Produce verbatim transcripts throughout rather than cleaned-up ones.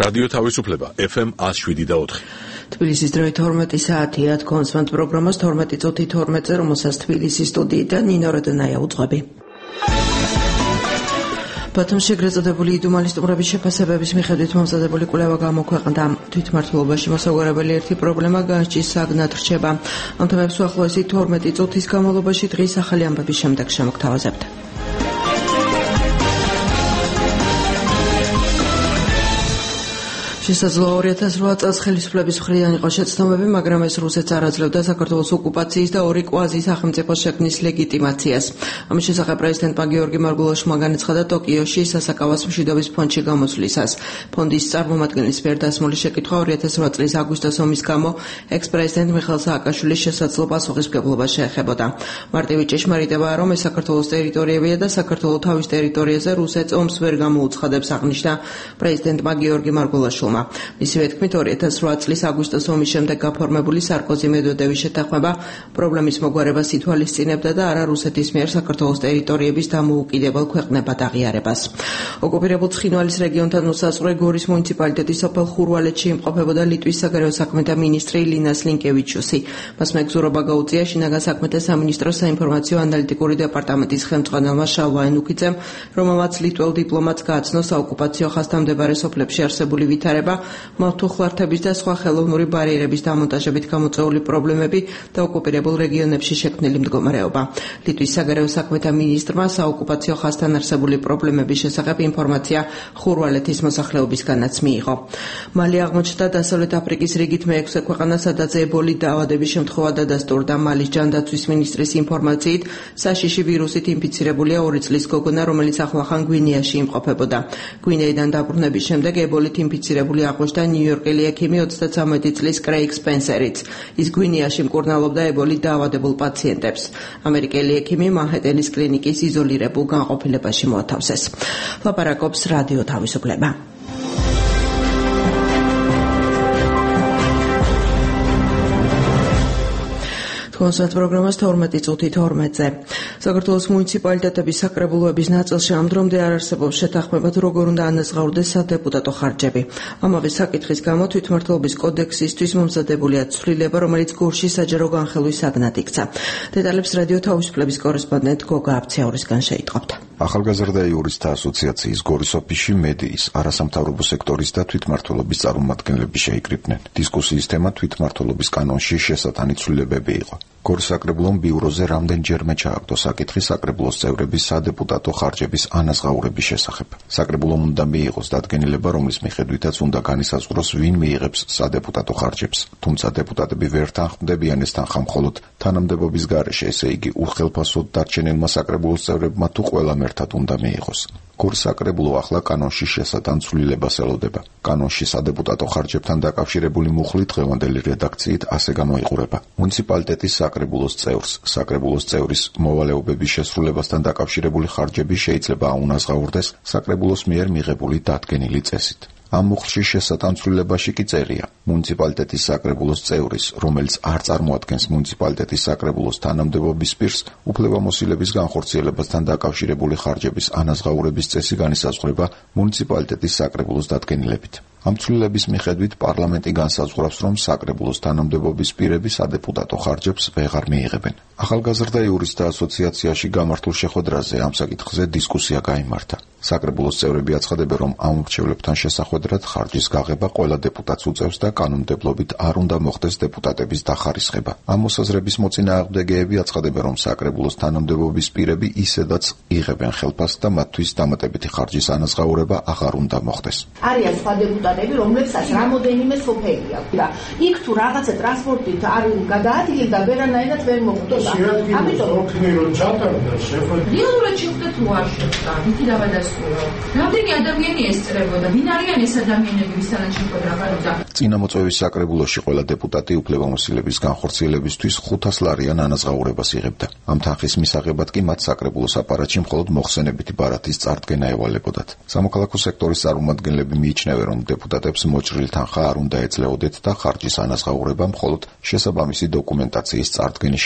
რადიო თავისუფლება ეფ ემ one oh seven და four. თბილისის დროით თორმეტი საათია კონსვანტ პროგრამას თორმეტი წუთი თორმეტზე, რომელსაც თბილისის სტუდიიდან ნინო როდონაია უძღვები. ბათუმში ეგრეთ წოდებული იდუმალი სტუმრების შეფასებების მიხედვით მომზადებული კვლევა გამოქვეყნდა. თვითმმართველობაში მოსაგვარებელი ერთი პრობლემა განსჯის საგნად რჩება. ამ თემებს უახლოესი თორმეტი წუთის განმავლობაში დღის ახალი ამბების შემდეგ შემოგთავაზებთ. შესაძლოა ორი ათას რვა წელს ხელისუფლების მხრიდან იყო შეცდომები, მაგრამ ეს რუსეთს არ აძლევდა საქართველოს ოკუპაციის და ორი კვაზი სახელმწიფოს შექმნის ლეგიტიმაციას. ამის შესახებ პრეზიდენტმა გიორგი მარგულოშმა განაცხადა ტოკიოში სასაკავას მშვიდობის ფონდში გამოსვლისას. ფონდის წარმომადგენლის მიერ დასმული შეკითხვა ორი ათას რვა წლის აგვისტოს ომის გამო ექს-პრეზიდენტ მიხეილ სააკაშვილის შესაძლო პასუხისმგებლობას შეეხებოდა. მარტივი ჭეშმარიტებაა, რომ ეს საქართველოს ტერიტორიებია და საქართველოს თავის ტერიტორიაზე რუსეთს ომს ვერ გამოუცხადებს, აღნიშნა პრეზიდენტმა გიორგი მარგულოშმა. მისივე თქმით, ორი ათას რვა წლის აგვისტოს ომის შემდეგ გაფორმებული სარკოზი-მედვედევის შეთანხმება პრობლემის მოგვარებას ითვალისწინებდა და არა რუსეთის მიერ საქართველოს ტერიტორიების დამოუკიდებელ ქვეყნებად აღიარებას. ოკუპირებულ ცხინვალის რეგიონთან მოსაზღვრე გორის მუნიციპალიტეტის სოფელ ხურვალეთში იმყოფებოდა ლიტვის საგარეო საქმეთა მინისტრი ლინას ლინკევიჩუსი. მას მეგზურობა გაუწია შინაგან საქმეთა სამინისტროს საინფორმაციო ანალიტიკური დეპარტამენტის ხელმძღვანელმა შალვა ენუქიძემ, რომელმაც ლიტველ დიპლომატს გააცნო საოკუპაციო ხაზთან მდებარე სოფლებში არსებული ვითარება, მავთუხლართების და სხვა ხელოვნური ბარიერების დამონტაჟებით გამოწვეული პრობლემები და ოკუპირებულ რეგიონებში შექმნილი მდგომარეობა. ლიტვის საგარეო საქმეთა მინისტრმა საოკუპაციო ხაზთან არსებული პრობლემების შესახებ ინფორმაცია ხურვალეთის მოსახლეობისგანაც მიიღო. მალე აღმოჩნდა დასავლეთ აფრიკის რიგით მეექვსე ქვეყანა, სადაც ებოლი დაავადების შემთხვევა დადასტურდა. მალის ჯანდაცვის მინისტრის ინფორმაციით, საშიში ვირუსით ინფიცირებულია ორი წლის გოგონა, რომელიც ახლახან გვინეაში იმყოფებოდა. გვინეიდან დაბრუნების შემდეგ ებოლით ინფიცირებული აღმოჩნდა ნიუ-იორკელი ექიმი ოცდათვრამეტი წლის კრეიგ სპენსერიც. ის გვინეაში მკურნალობდა ებოლით დაავადებულ პაციენტებს. ამერიკელი ექიმი მანჰეტენის კლინიკის იზოლირებულ განყოფილებაში მოათავსეს. ლაპარაკობს რადიო თავისუფლება. კონსვანტ პროგრამას თორმეტი წუთი თორმეტზე. საქართველოს მუნიციპალიტეტების საკრებულოების ნაწილში ამ დრომდე არ არსებობს შეთანხმება, თუ როგორ უნდა ანაზღაურდეს სადეპუტატო ხარჯები. ამავე საკითხის გამო თვითმმართველობის კოდექსისთვის მომზადებულია ცვლილება, რომელიც გორში საჯარო განხილვის საგნად იქცა. დეტალებს რადიო თავისუფლების კორესპონდენტ გოგა აბციაურისგან შეიტყობთ. ახალგაზრდა იურისტთა ასოციაციის გორის ოფისში მედიის, არასამთავრობო სექტორის და თვითმმართველობის წარმომადგენლები შეიკრიბნენ. დისკუსიის თემა თვითმმართველობის კანონში შესატანი ცვლილებები იყო. გორის საკრებულომ ბიუროზე რამდენჯერმე ჩააგდო საკითხი საკრებულოს წევრების სადეპუტატო ხარჯების ანაზღაურების შესახებ. საკრებულომ უნდა მიიღოს დადგენილება, რომლის მიხედვითაც უნდა განისაზღვროს, ვინ მიიღებს სადეპუტატო ხარჯებს. თუმცა დეპუტატები ვერ თანხმდებიან ეს თანხა მხოლოდ თანამდებობის გარეშე, ესე იგი უხელფასოდ დარჩენილმა საკრებულოს წევრებმა თუ ყველამ ერთად უნდა მიიღოს. გორის საკრებულო ახლა კანონში შესატან ცვლილებას ელოდება. კანონში სადეპუტატო ხარჯებთან დაკავშირებული მუხლი დღევანდელი რედაქციით ასე გამოიყურება. მუნიციპალიტეტის საკრებულოს წევრს, საკრებულოს წევრის მოვალეობების შესრულებასთან დაკავშირებული ხარჯები შეიძლება აუნაზღაურდეს საკრებულოს მიერ მიღებული დადგენილი წესით. ამ მუხლში შესატან ცვლილებაში კი წერია: მუნიციპალიტეტის საკრებულოს წევრის, რომელიც არ წარმოადგენს მუნიციპალიტეტის საკრებულოს თანამდებობის პირს, უფლებამოსილების განხორციელებასთან დაკავშირებული ხარჯების ანაზღაურების წესი განისაზღვრება მუნიციპალიტეტის საკრებულოს დადგენილებით. ამ ცვლილების მიხედვით პარლამენტი განსაზღვრავს, რომ საკრებულოს თანამდებობის პირები სადეპუტატო ხარჯებს ვეღარ მიიღებენ. ახალგაზრდა იურისტთა ასოციაციაში გამართულ შეხვედრაზე ამ საკითხზე დისკუსია გაიმართა. საკრებულოს წევრები აცხადებენ, რომ ამ მრჩევლებთან შესახვედრად ხარჯის გაღება ყველა დეპუტატს უწევს და კანონმდებლობით არ უნდა მოხდეს დეპუტატების დახარისხება. ამ მოსაზრების მოწინააღმდეგეები აცხადებენ, რომ საკრებულოს თანამდებობის პირები ისედაც იღებენ ხელფასს და მათთვის დამატებითი ხარჯის ანაზღაურება აღარ უნდა მოხდეს. არიან სხვა დეპუტატები, რომლებსაც რამოდენიმე სოფელი აქვს და იქ თუ რაღაცა ტრანსპორტით არ გადაადგილდა, ვერანაირად ვერ მოხდება. ამიტომ ოქნი რომ ჩატარდა შეხვედრა. რეალურად შევხვდეთ თუ არ შევხვდა, ვიქი დავადასტურო. რამდენი ადამიანი ესწრებოდა, ვინ არიან ეს ადამიანები, ვისთანაც შეხვედრა გაუწია. წინა მოწვევის საკრებულოში ყველა დეპუტატი უფლებამოსილების განხორციელებისთვის ხუთას ლარიან ანაზღაურებას იღებდა. ამ თანხის მისაღებად კი მათ საკრებულოს აპარატში მხოლოდ მოხსენებითი ბარათის წარდგენა ევალებოდათ. სამოქალაქო სექტორის წარმომადგენლები მიიჩნევენ, რომ დეპუტატებს მოჭრილი თანხა არ უნდა ეძლეოდეთ და ხარჯის ანაზღაურება მხოლოდ შესაბამისი დოკუმენტაციის წარდგენის შემდეგ უნდა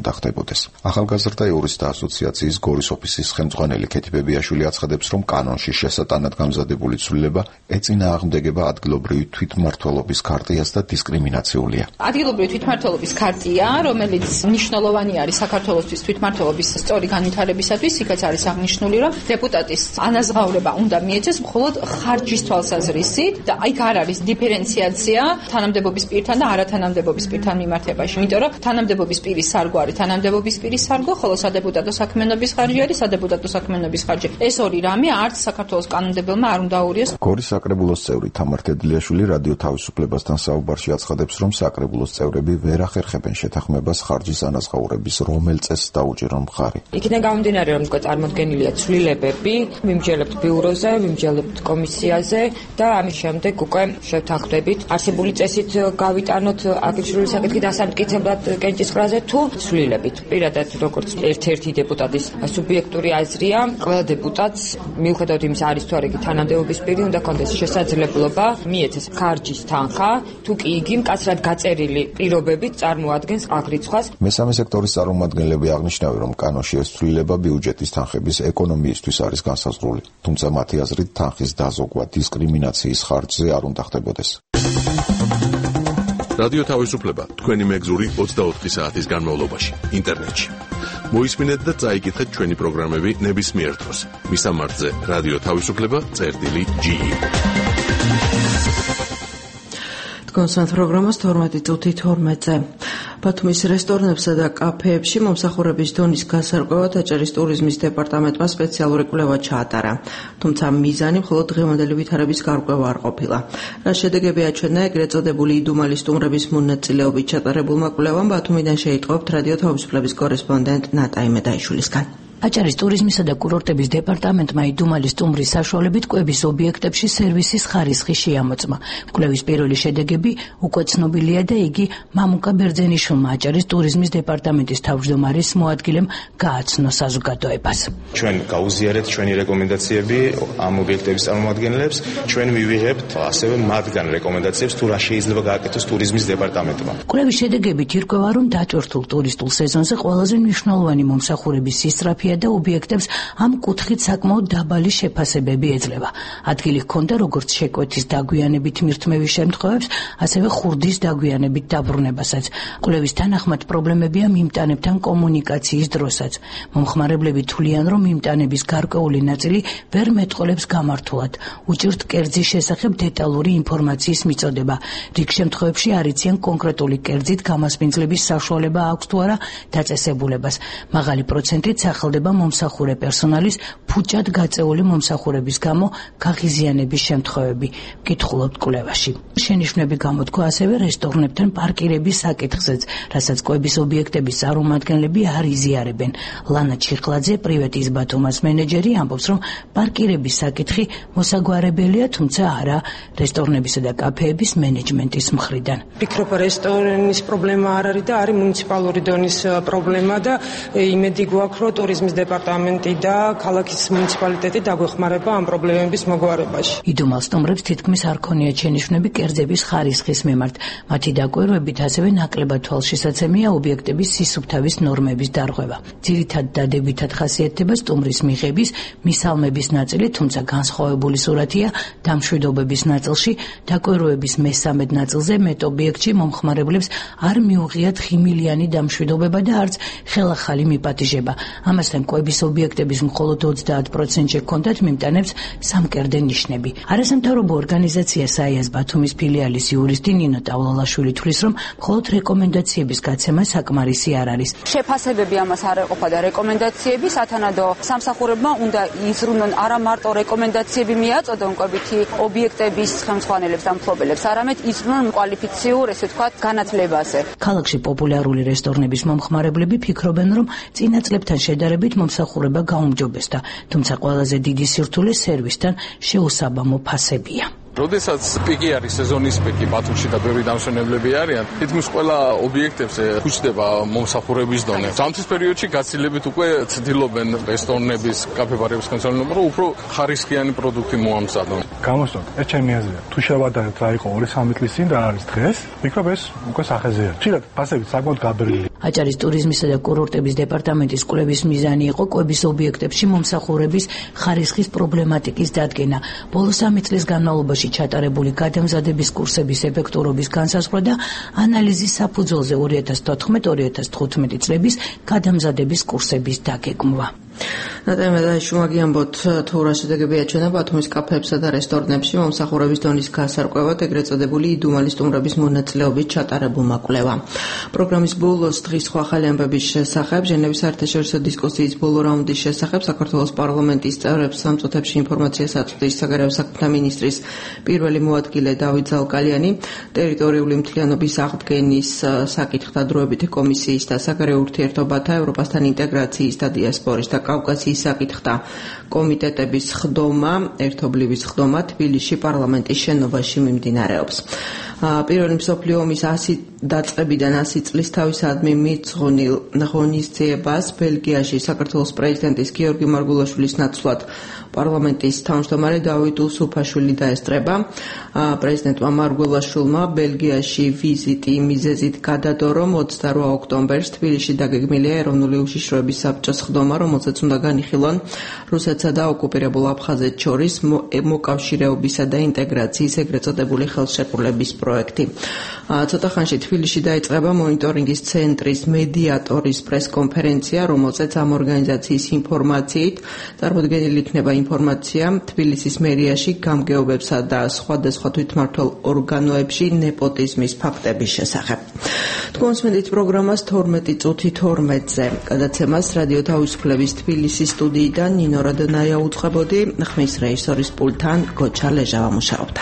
უნდა ხდებოდეს. ახალგაზრდა იურისტთა ასოციაციის გორის ოფისის ხელმძღვანელი ქეთი ბებიაშვილი აცხადებს, რომ კანონში შესატანად გამზადებული ცვლილება ეწინააღმდეგება ადგილობრივი თვითმმართველობის ქარტიას და დისკრიმინაციულია. ადგილობრივი თვითმმართველობის ქარტია, რომელიც მნიშვნელოვანი არის საქართველოსთვის თვითმმართველობის სწორი განვითარებისათვის, იქაც არის აღნიშნული, რომ დეპუტატის ანაზღაურება უნდა მიეცეს მხოლოდ ხარჯის თვალსაზრისით და იქ არ არის დიფერენციაცია თანამდებობის პირთან და არათანამდებობის პირთან მიმართებაში. იმიტომ რომ თანამდებობის პირის სარგო არის თანამდებობის პირის სარგო, ხოლო სადეპუტატო საქმიანობის ხარჯი არის სადეპუტატო საქმიანობის ხარჯი. ეს ორი რამე არც საქართველოს კანონმდებელმა არ უნდა აურიოს. გორის საკრებულოს წევრი თამარ თედლიაშვილი რადიო თავისუფლებასთან საუბარში აცხადებს, რომ საკრებულოს წევრები ვერ ახერხებენ შეთანხმებას ხარჯის ანაზღაურების რომელ წესს დაუჭირონ მხარი. იქიდან გამომდინარე, რომ უკვე წარმოდგენილია ცვლილებები, ვიმსჯელებთ ბიუროზე, ვიმსჯელებთ კომისიაზე და ამის შემდეგ უკვე შევთანხმდებით არსებული წესით გავიტანოთ აკავშირული საკითხი დასამტკიცებლად კენჭისყრაზე თუ ცვლილებით. პირადად როგორც ერთ-ერთი დეპუტატის სუბიექტური აზრია, ყველა დეპუტატს მიუხედავად იმისა არის თუ არა იგი თანამდებობის პირი უნდა კონდეს შესაძლებლობა მიეცეს ხარჯის თანხა, თუ კი იგი მკაცრად გაწერილი პირობებით წარმოადგენს აღრიცხვას. მესამე სექტორის წარმომადგენლები აღნიშნავენ, რომ კანონში ეს ცვლილება ბიუჯეტის თანხების ეკონომიისთვის არის განსაზღვრული, თუმცა მათი აზრით თანხის დაზოგვა დისკრიმინაციის ხარჯზე არ უნდა ხდებოდეს. რადიო თავისუფლება თქვენი მეგზური ოცდაოთხი საათის განმავლობაში ინტერნეტში. მოისმინეთ და წაიკითხეთ ჩვენი პროგრამები ნებისმიერ დროს. მისამართზე რადიო თავისუფლება წერტილი ჯი ი. კონსერტ პროგრამას თორმეტი წუთი თორმეტზე. ბათუმის რესტორნებსა და კაფეებში მომსახურების დონის გასარკვევად აჭარის ტურიზმის დეპარტამენტმა სპეციალური კვლევა ჩაატარა. თუმცა მიზანი მხოლოდ დღევანდელი ვითარების გარკვევა არ ყოფილა. რა შედეგები აჩვენა ეგრეთ წოდებული იდუმალი სტუმრების მონაწილეობით ჩატარებულმა კვლევამ, ბათუმიდან შეიტყობთ რადიო თავისუფლების კორესპონდენტ ნატა იმედაიშვილისგან. აჭარის ტურიზმისა და კურორტების დეპარტამენტმა იდუმალი სტუმრის საშუალებით კვების ობიექტებში სერვისის ხარისხი შეამოწმა. კვლევის პირველი შედეგები უკვე ცნობილია და იგი მამუკა ბერძენიშვილმა აჭარის ტურიზმის დეპარტამენტის თავმჯდომარის მოადგილემ გააცნო საზოგადოებას. ჩვენ გაუზიარეთ ჩვენი რეკომენდაციები ამ ობიექტების წარმომადგენლებს, ჩვენ მივიღებთ ასევე მათგან რეკომენდაციებს თუ რა შეიძლება გააკეთოს ტურიზმის დეპარტამენტმა. კვლევის შედეგებით ირკვევა, რომ დატვირთულ ტურისტულ სეზონზე ყველაზე მნიშვნელოვანი მომსახურების ისწრაფი და ობიექტებს ამ კუთხით საკმაოდ დაბალი შეფასებები ეძლევა. ადგილი ჰქონდა როგორც შეკვეთის დაგვიანებით მირთმევის შემთხვევებს, ასევე ხურდის დაგვიანებით დაბრუნებასაც. კვლევის თანახმად პრობლემებია მიმტანებთან კომუნიკაციის დროსაც. მომხმარებლები თვლიან, რომ მიმტანების გარკვეული ნაწილი ვერ მეტყოლებს გამართულად. უჭირთ კერძის შესახებ დეტალური ინფორმაციის მიწოდება. რიგ შემთხვევებში არ იციან კონკრეტული კერძით გამასპინძლების საშუალება აქვს თუ არა დაწესებულებას. მაღალი პროცენტით სახელდება მომსახურე პერსონალის ფუჭად გაწეული მომსახურების გამო გაღიზიანების შემთხვევები. კითხულობთ კვლევაში. შენიშვნები გამოთქვა ასევე რესტორნებთან პარკირების საკითხზეც, რასაც კვების ობიექტების წარმომადგენლები არ იზიარებენ. ლანა ჩიხლაძე, პრივეტის ბათუმას მენეჯერი, ამბობს, რომ პარკირების საკითხი მოსაგვარებელია, თუმცა არა რესტორნებისა და კაფეების მენეჯმენტის მხრიდან. ვფიქრობ, რესტორნის პრობლემა არ არის და არის მუნიციპალური დონის პრობლემა და იმედი გვაქვს, რომ ტურიზმის დეპარტამენტი და ქალაქის მუნიციპალიტეტი დაგვეხმარება ამ პრობლემების მოგვარებაში. იდუმალ სტუმრებს თითქმის არ ქონიათ შენიშვნები კერძების ხარისხის მიმართ. მათი დაკვირვებით ასევე ნაკლებად თვალშისაცემია ობიექტების სისუფთავის ნორმების დარღვევა. ძირითად დადებითად ხასიათდება სტუმრის მიღების, მისალმების ნაწილი, თუმცა განსხვავებული სურათია დამშვიდობების ნაწილში. დაკვირვების მესამედ ნაწილზე მეტ ობიექტში მომხმარებლებს არ მიუღიათ ხიმილიანი დამშვიდობება და არც ხელახალი მიპატიჟება. ამასთან კვების ობიექტების მხოლოდ ოცდაათ პროცენტში ჰქონდათ მიმტანებს სამკერდე ნიშნები. არასამთავრობო ორგანიზაცია საიას ბათუმის ფილიალის იურისტი ნინო ტავლალაშვილი თვლის, რომ მხოლოდ რეკომენდაციების გაცემა საკმარისი არ არის. შეფასებები ამას არ ეყოფა და რეკომენდაციები, სათანადო სამსახურებმა უნდა იზრუნონ არა მარტო რეკომენდაციები მიაწოდონ კვებითი ობიექტების ხელმძღვანელებს და მფლობელებს, არამედ იზრუნონ კვალიფიციურ, ესე ვთქვათ, განათლებაზე. ქალაქში პოპულარული რესტორნების მომხმარებლები ფიქრობენ, რომ წინა წლებთან შედარებით მომსახურება გაუმჯობესდა, თუმცა ყველაზე დიდი სირთულე სერვისთან შეუსაბამო ფასებია. როდესაც პიკი არის, სეზონის პიკი ბათუმში და ბევრი დამსვენებლები არიან, თითქმის ყველა ობიექტებზე გვჭდება მომსახურების დონე. ზამთრის პერიოდში გაცილებით უკვე ცდილობენ რესტორნების, კაფე-ბარების ხელმძღვანელები, რომ უფრო ხარისხიანი პროდუქტი მოამზადონ. გამოსწორ, ეს ჩემი აზრია. თუ შევადარებთ რა იყო ორი სამი წლის წინ და არის დღეს, ვფიქრობ ეს უკვე სახეზეა. ხშირად ფასები საკმაოდ გაბერილი. აჭარის ტურიზმისა და კურორტების დეპარტამენტის კვლევის მიზანი იყო კვების ობიექტებში მომსახურების ხარისხის პრობლემატიკის დადგენა. ბოლო სამი წლის განმავლობაში ჩატარებული გადამზადების კურსების ეფექტურობის განსაზღვრა და ანალიზის საფუძველზე ორი ათას თოთხმეტ ორი ათას თხუთმეტი წლების გადამზადების კურსების დაგეგმვა. ნატალია დაიშუმაგიანბოთ თუ რა შედეგები აჩვენა ბათუმის კაფეებსა და რესტორნებში მომსახურების დონის გასარკვევად ეგრეთ წოდებული იდუმალი სტუმრების მონაწილეობით ჩატარებულმა კვლევამ. პროგრამის ბოლოს დღის სხვა ახალი ამბების შესახებ ჟენევის საერთაშორისო დისკუსიის ბოლო რაუნდის შესახებ საქართველოს პარლამენტის წევრებს სამწუთებში ინფორმაციას აწვდის საგარეო საქმეთა მინისტრის პირველი მოადგილე დავით ზალკალიანი, ტერიტორიული მთლიანობის აღდგენის საკითხთა დროებითი კომისიის და საგარეო ურთიერთობათა ევროპასთან ინტეგრაციის და დიასპორის და კავკასიის საკითხთა კომიტეტების ხდომა, ერთობლივი ხდომა თბილისში პარლამენტის შენობაში მიმდინარეობს. პირველი მსოფლიო ომის ასი დაწყებიდან ასი წლის თავისადმი მიძღვნილ ღონისძიებას ბელგიაში საქართველოს პრეზიდენტის გიორგი მარგულაშვილის ნაცვლად პარლამენტის თავმჯდომარე დავით უსუფაშვილი დაესწრება. პრეზიდენტმა მარგულაშვილმა ბელგიაში ვიზიტი მიზეზით გადადო, რომ ოცდარვა ოქტომბერს თბილისში დაგეგმილია ეროვნული უშიშროების საბჭოს ხდომა, რომელზეც უნდა განიხილონ რუსეთსა და ოკუპირებულ აფხაზეთს შორის მოკავშირეობისა და ინტეგრაციის ეგრეთ წოდებული ხელშეკრულების პროექტი. ცოტა ხანში თბილისში დაიწყება მონიტორინგის ცენტრის მედიატორის პრესკონფერენცია, რომელზეც ამ ორგანიზაციის ინფორმაციით წარმოდგენილი იქნება ინფორმაცია თბილისის მერიაში გამგეობებსა და სხვადასხვა თვითმმართველ ორგანოებში ნეპოტიზმის ფაქტების შესახებ. თქვენ მსმენთ პროგრამას თორმეტი წუთი თორმეტზე. გადაცემას რადიო თავისუფლების თბილისის სტუდიიდან ნინო რადონაია უძღვებოდი, ხმის რეჟისორის პულტთან გოჩა ლეჟავა მუშაობდა.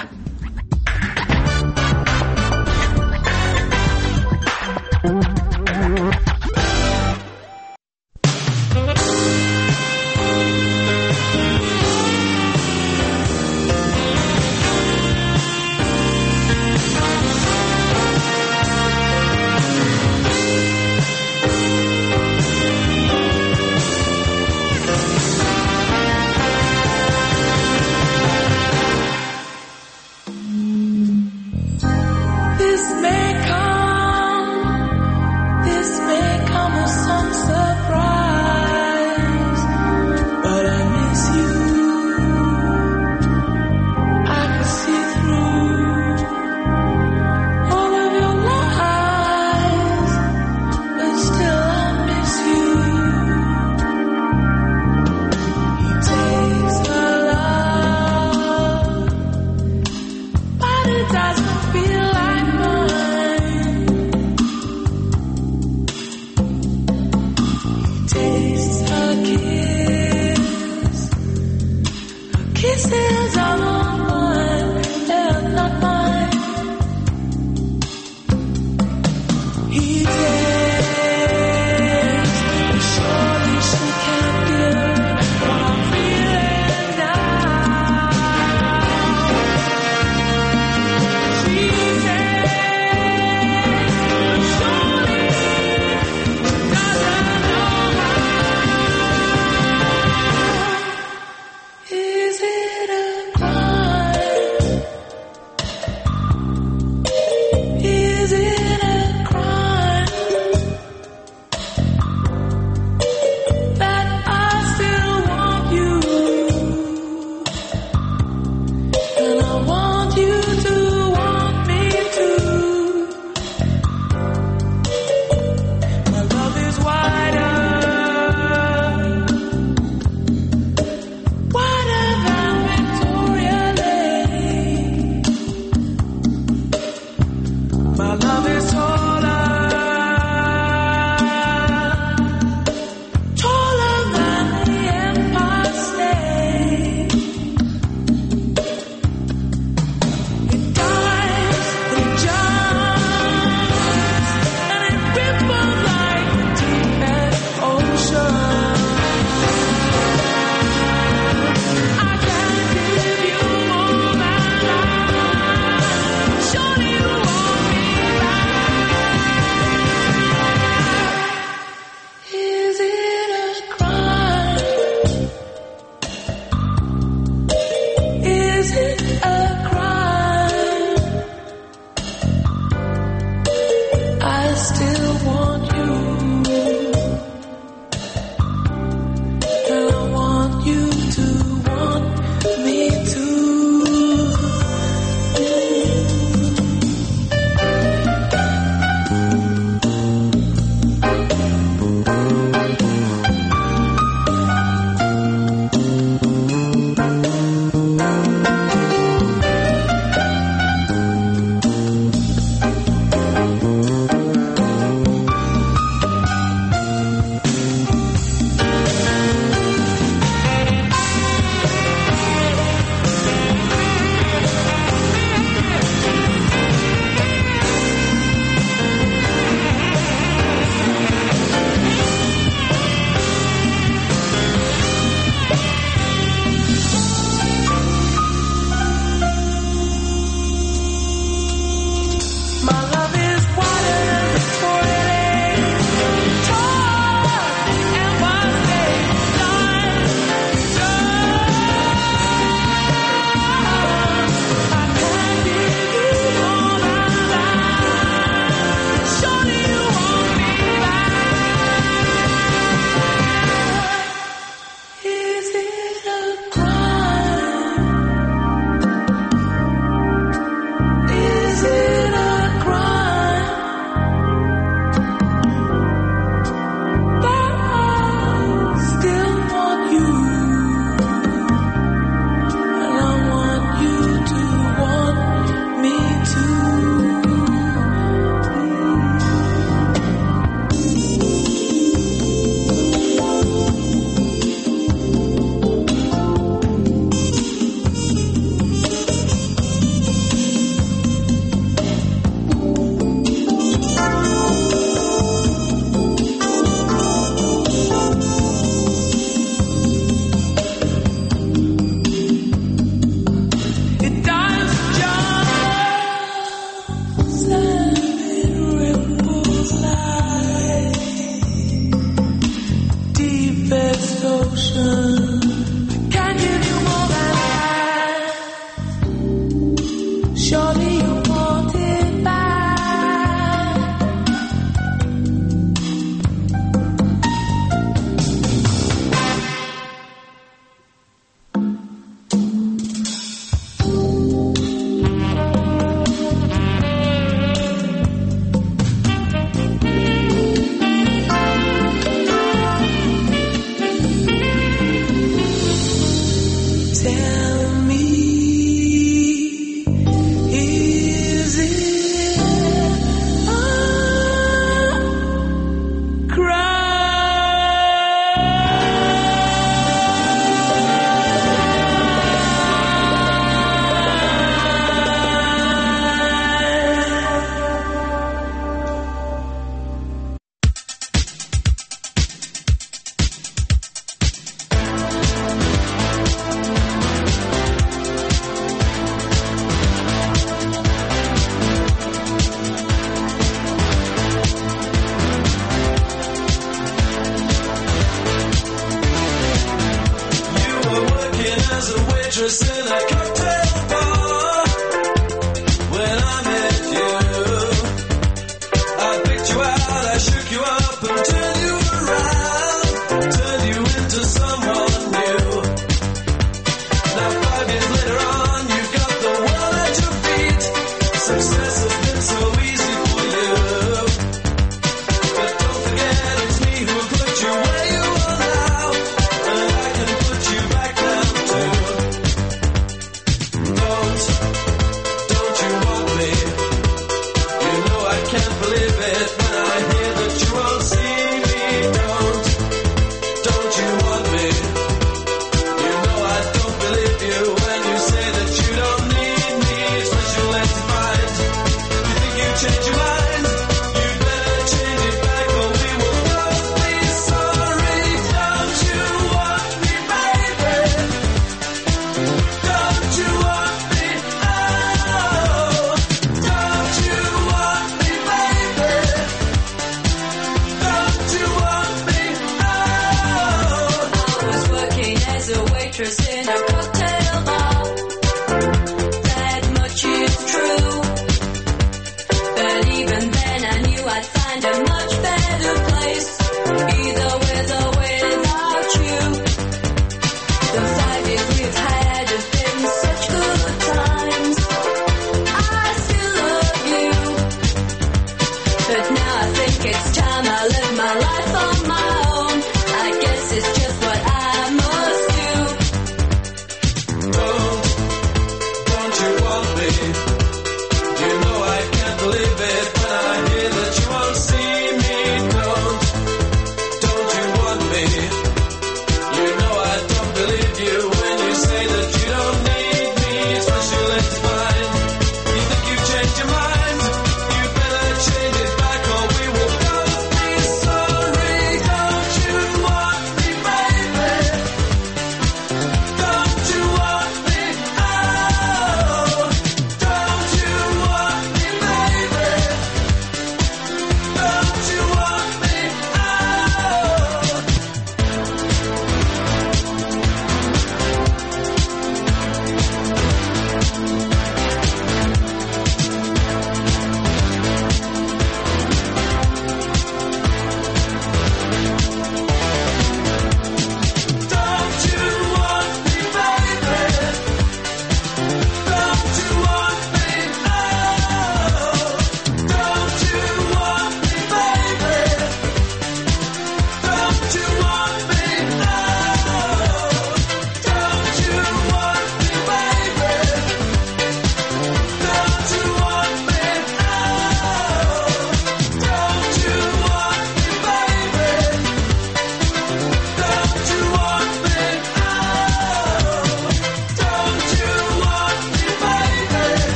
Is it a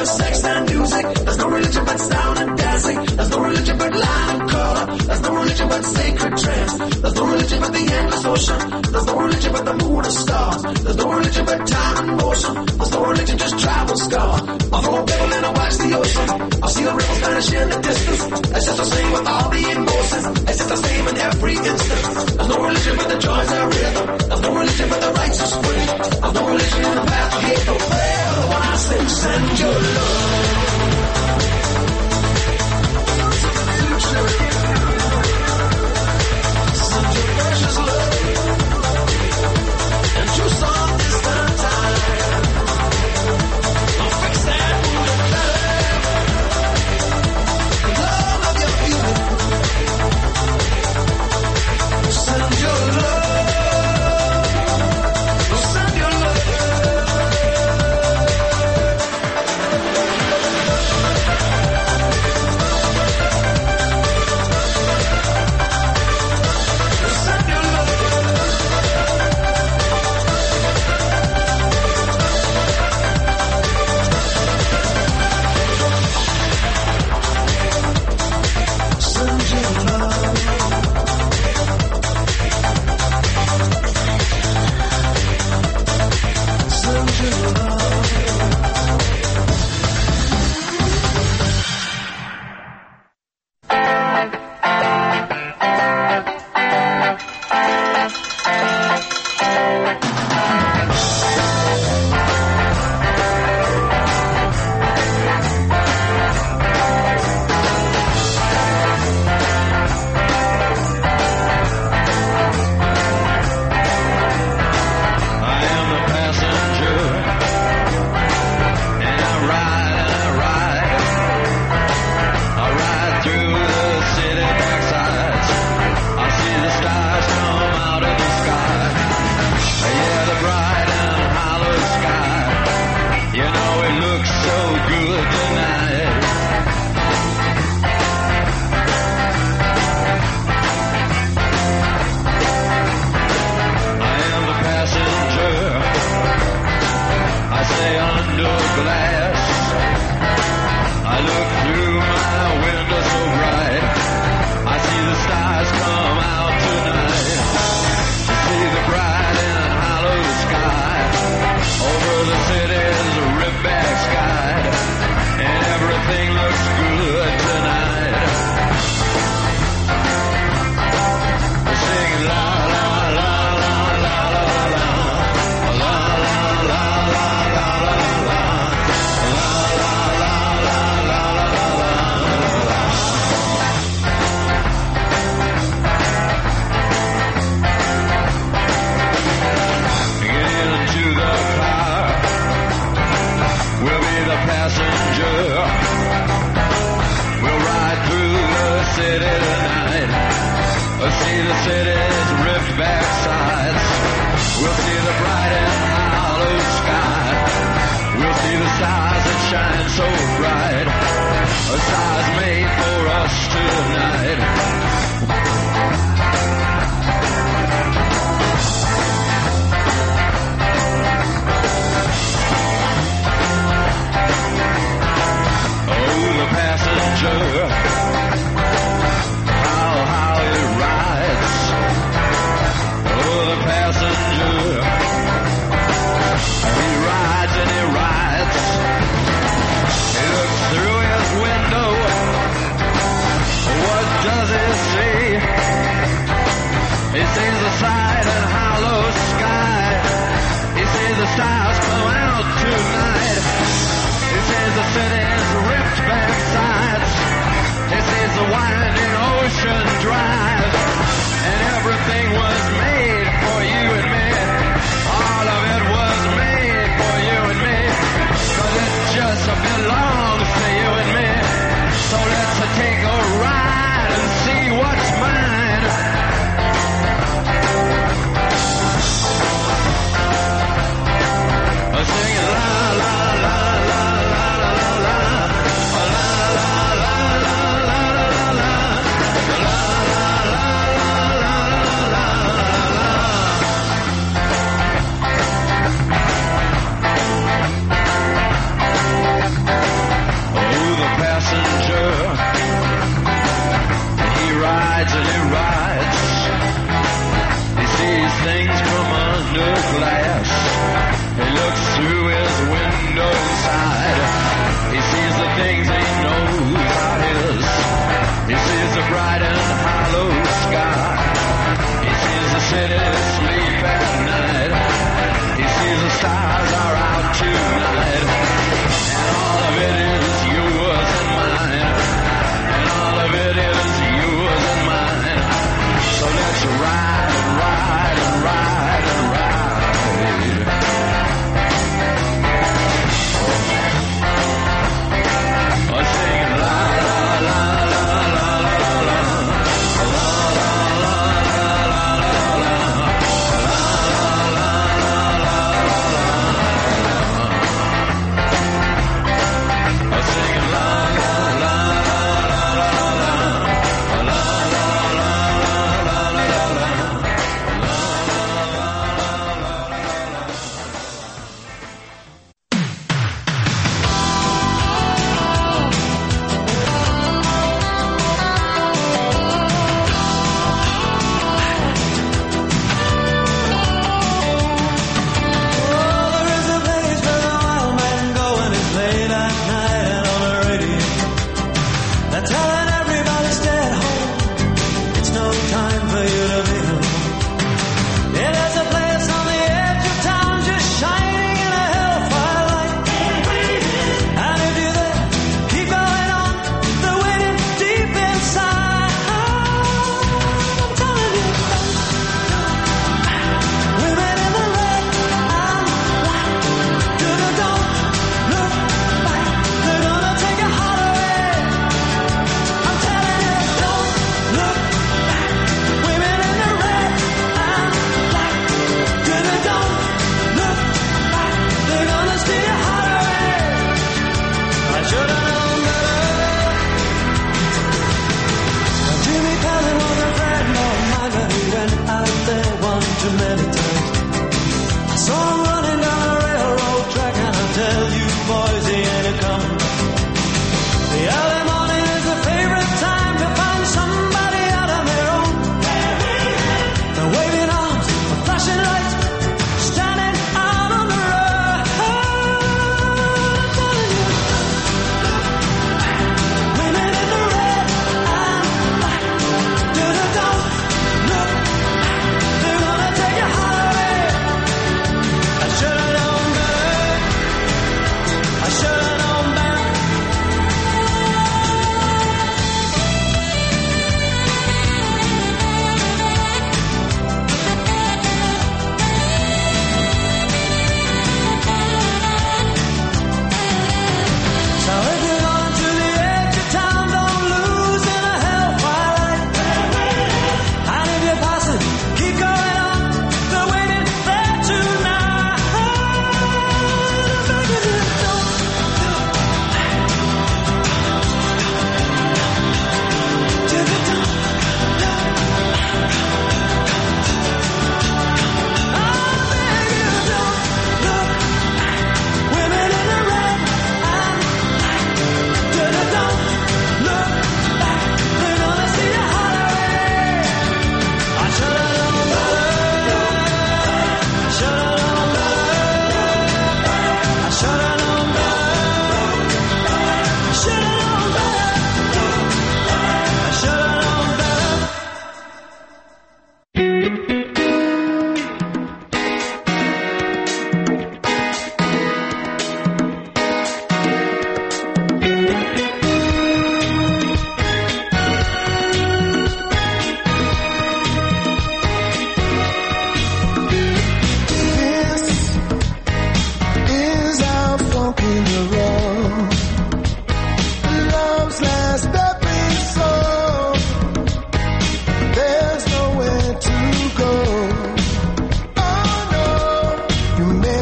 but sex and music. There's no religion but sound and dancing. There's no religion but line and color. There's no religion but sacred trance. There's no religion but the endless ocean. There's no religion but the moon and stars. There's no religion but time and motion. There's no religion, just travel scars. I'll throw a pebble and I'll watch the ocean. I'll see the ripples vanish in the distance. It's just the same with all the emotions. It's just the same in every instant. There's no religion but the joys of rhythm. There's no religion but the righteous way. There's no religion in the path to hate no prayer. When I sing, send your love. Send your precious love. And you saw this time. I'll fix that with love. Love of your beauty. Send your love. Send your love. La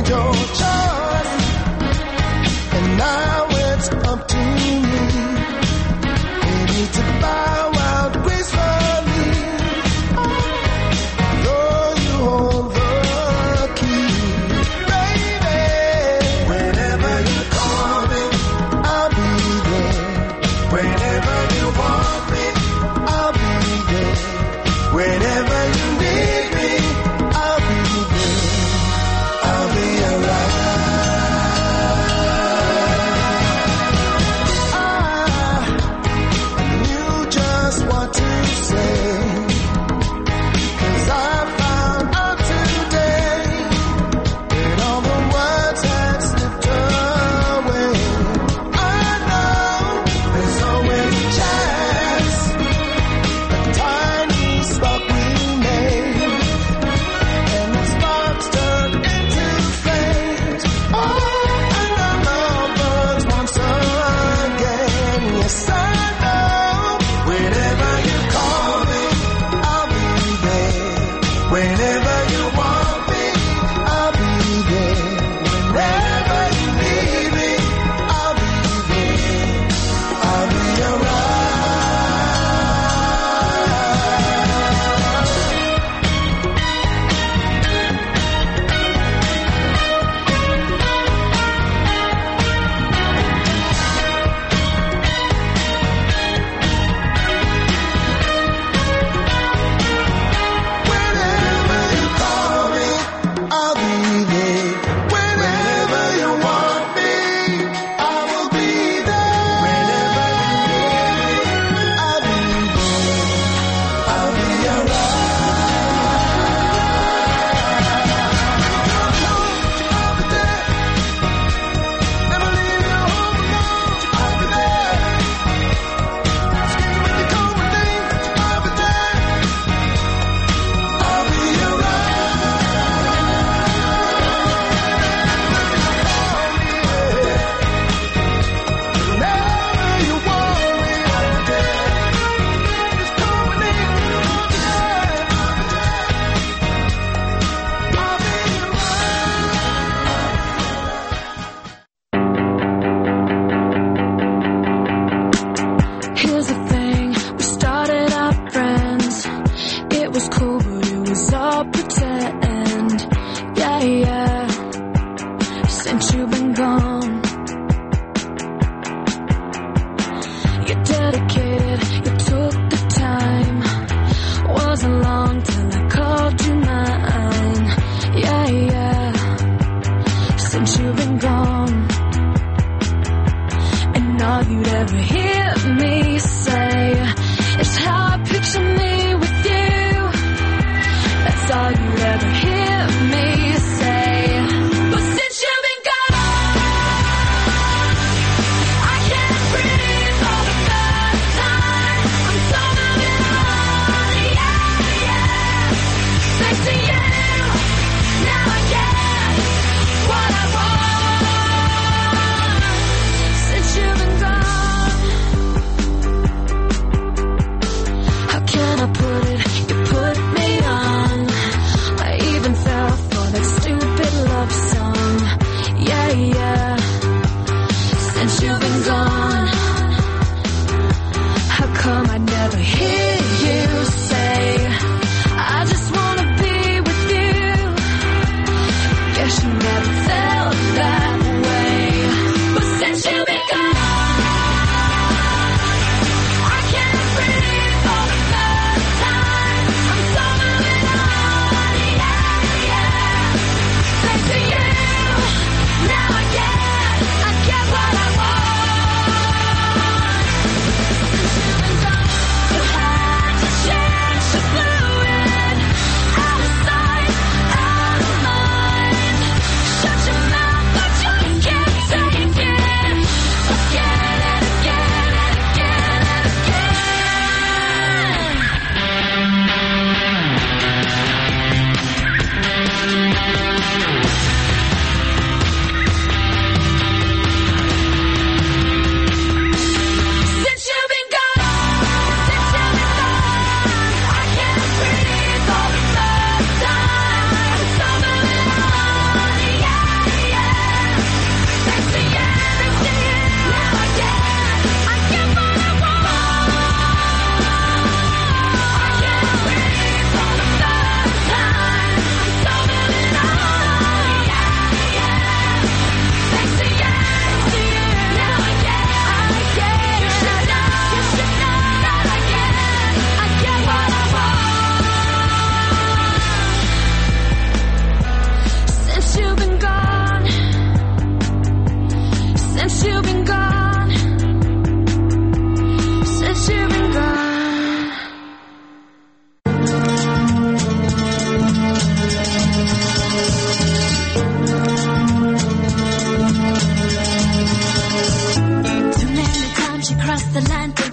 made your choice, and now it's up to me. We need to bow out gracefully, though you hold the key, baby. Whenever you call me, I'll be there. Whenever you want me, I'll be there. Whenever you need me, I'll be there. I'll be around. I knew just what to say, 'cause I found out today that all the words had slipped away. I know there's always a chance, a tiny spark we made, and the sparks turned into flames. Oh, and our lovers once again. Yes, I know. Whenever you call me, I'll be there. Whenever you want me, I'll be there. Whenever you need me, I'll be there. I'll be around. Whenever you call me, I'll be there. Whenever you want me, I will be there. Whenever you need me, I'll be there. I'll be around. I'll be there. Never leave you home alone. I'll be there. Screaming when you call my name. I'll be there. I'll be around. Whenever you want me, I'll be there. Just call my name. I'll be there. I'll be Here's the thing, we started out friends. It was cool, but it was all pretend. Yeah, yeah. Since you've been gone, you're dedicated, you took the time. Wasn't long till I called you mine. Yeah, yeah. Since you've been gone, and all you'd ever hear me say is how I picture me with you. That's all you'd ever hear me say. But since you've been gone, I can't breathe for the first time. I'm so moving on, yeah, yeah. Thanks to you, now I get what I want. Since you've been gone, how can I put it? You put me on. I even fell for that stupid love song. Yeah, yeah. Since you've been gone, how come I never hear you say, I just wanna be with you? Guess you never felt that way. But since you've been gone, I can't breathe for the first time. I'm so moving on, yeah, yeah. Thanks to you, now I get, I get what I want. Since you've been gone, you had to change the fluid. Out of sight, out of mind. Shut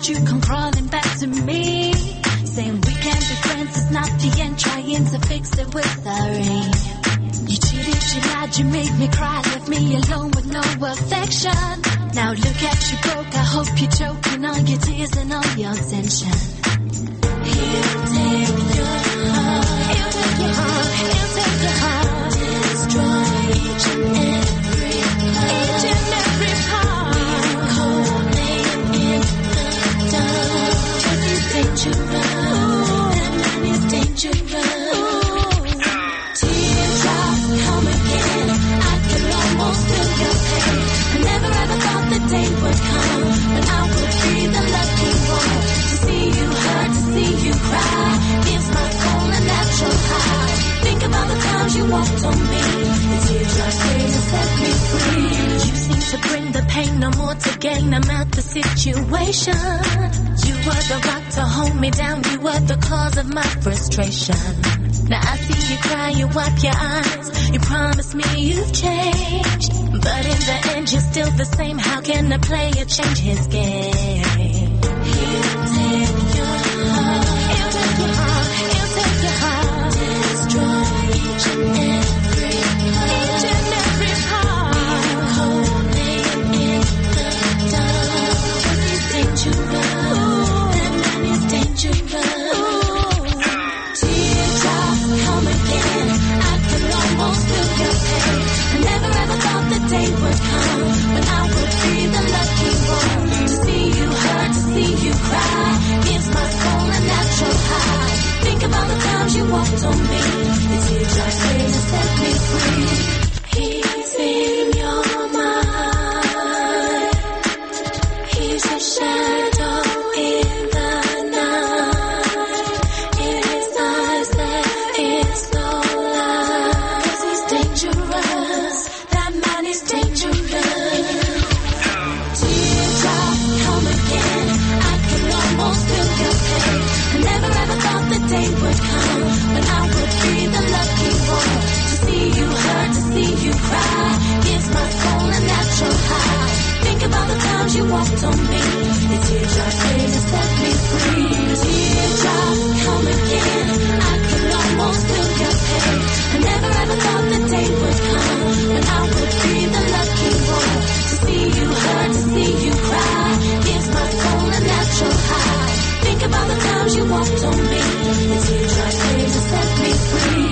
you come crawling back to me, saying we can't be friends, it's not the end, trying to fix it with sorry. You cheated, you lied, you made me cry, left me alone with no affection. Now look at you broke, I hope you're choking on your tears and all your tension. He'll take your heart, he'll take your heart, he'll take your heart, destroy each and every part, each and every part. We're cold, laying in the dark, 'cause he's dangerous, that man is dangerous. Teardrops come again, I can almost feel your pain. I never ever thought the day would come when I would be the lucky one to see you hurt, to see you cry. Gives my soul a natural high. Think about the times you walked on me, the teardrops came to set me free. You seem to bring the pain, no more to gain. I'm out the situation. You were the rock to hold me down. You were the cause of my frustration. Now I see you cry, you wipe your eyes. You promise me you've changed, but in the end you're still the same. How can a player change his game? He'll take your heart, he'll take your heart, he'll take your heart, destroy each and every part, each and every part. We're cold, laying in the dark, 'cause he's dangerous, that man is dangerous. Come again, I can almost feel your pain. I never ever thought the day would come when I would be the lucky one to see you hurt, to see you cry. Gives my soul a natural high. Think about the times you walked on me, the teardrops came to set me free. He's in your mind, he's a shadow in the night. In his eyes there is no light, 'cause he's dangerous, that man is dangerous. Teardrops come again, I can almost feel your pain. I never ever thought the day would come when I would be the lucky one to see you hurt, to see you cry. Gives my soul a natural high. Think about the times you walked on me, the teardrops came to set me free. Teardrops come again, I can almost feel your pain. I never ever thought the day would come when I would be the lucky one to see you hurt, to see you cry. Gives my soul a natural high. Think about the times you walked on me, the teardrops came to set me free.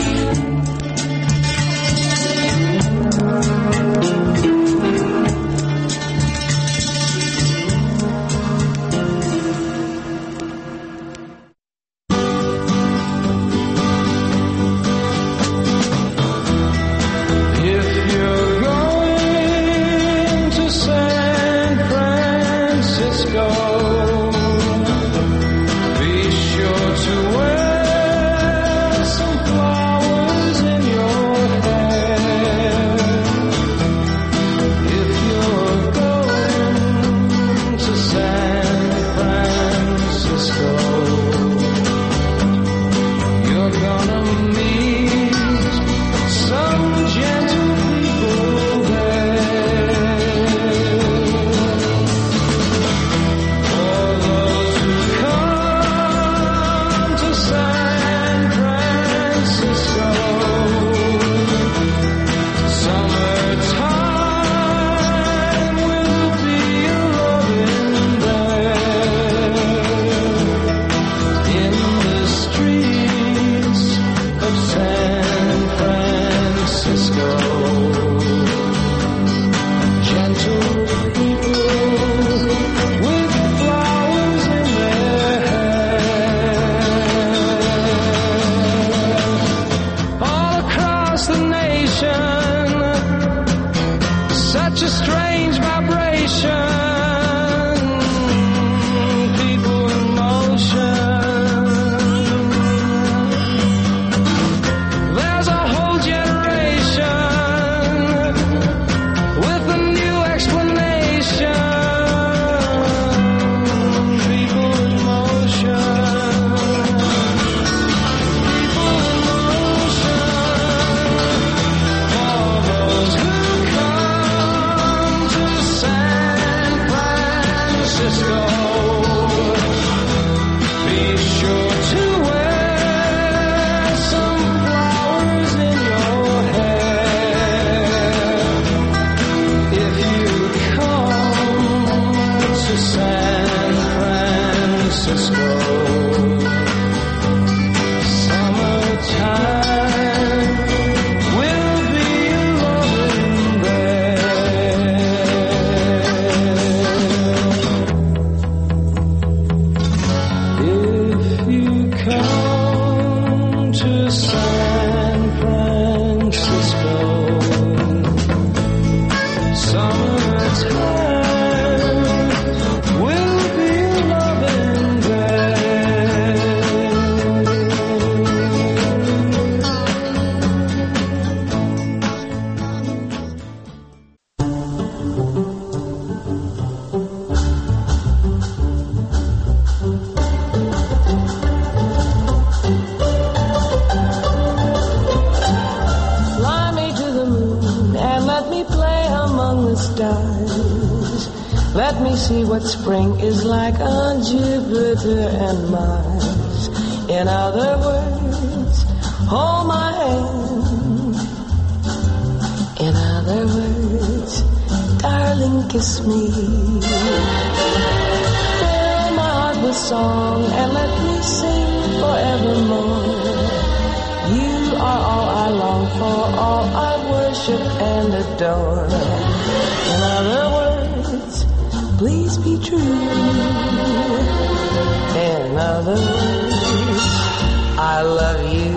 August does. Let me see what spring is like on Jupiter and Mars. In other words, hold my hand. In other words, darling, kiss me. Fill my heart with song and let me sing forevermore. You are all I long for, all I worship and adore. In other words, please be true. In other words, I love you.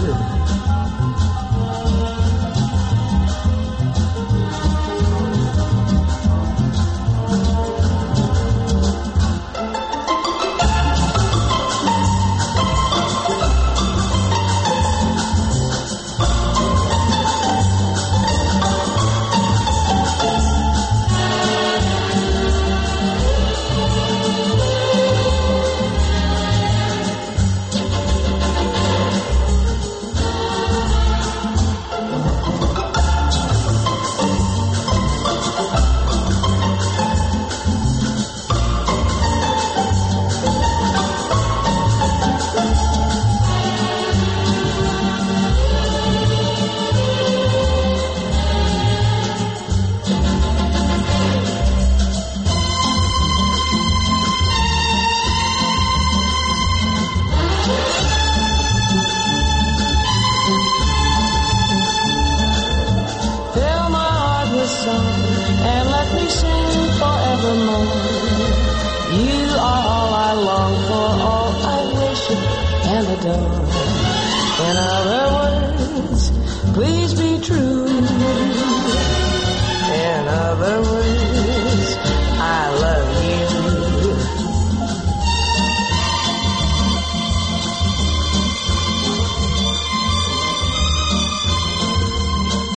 And let me sing forevermore. You are all I long for, all I worship and adore. In other words, please be true.